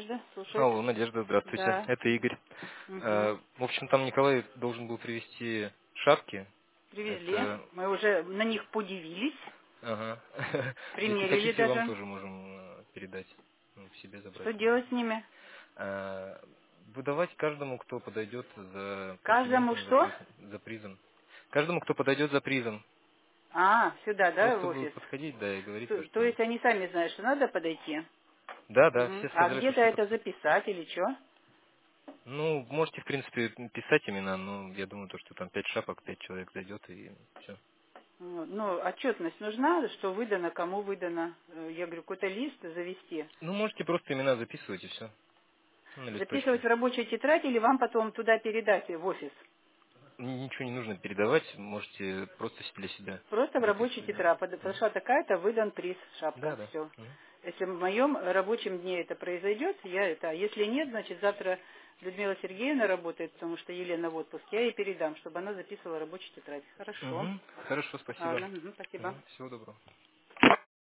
Надежда слушает. Алло, Надежда, здравствуйте. Да. Это Игорь. Угу. В общем, там Николай должен был привезти шапки. Привезли. Это... Мы уже на них подивились. Ага. Если Примерили хотите, вам даже. тоже можем передать. Ну, себе забрать Что можно. делать с ними? Э, Выдавать каждому, кто подойдет за Каждому комплиментами, что? за призом. Каждому, кто подойдет за призом. А, сюда, да, в Просто будут офис? подходить, да, и говорить то, То что... есть они сами знают, что надо подойти? Да, да, Мгм. все А сказали, то, где-то что это подходить. записать или что? Ну, можете, в принципе, писать имена, но я думаю, то, что там 5 шапок, 5 человек зайдет и все. Ну, отчетность нужна, что выдано, кому выдано. Я говорю, какой-то лист завести. Ну, можете просто имена записывать и все. На листочке. Записывать в рабочую тетрадь или вам потом туда передать в офис? Ничего не нужно передавать, можете просто для себя Просто в рабочей записывать, да. тетрадь. Мгм. Подошла такая-то, выдан приз, Да, шапка, да. все. Мгм. Если в моем рабочем дне это произойдет, я это. А если нет, значит завтра Людмила Сергеевна работает, потому что Елена в отпуске, я ей передам, чтобы она записывала рабочую тетрадь. Хорошо. Мгм. Хорошо, спасибо. Ладно, мгм, спасибо. Мгм. Всего доброго.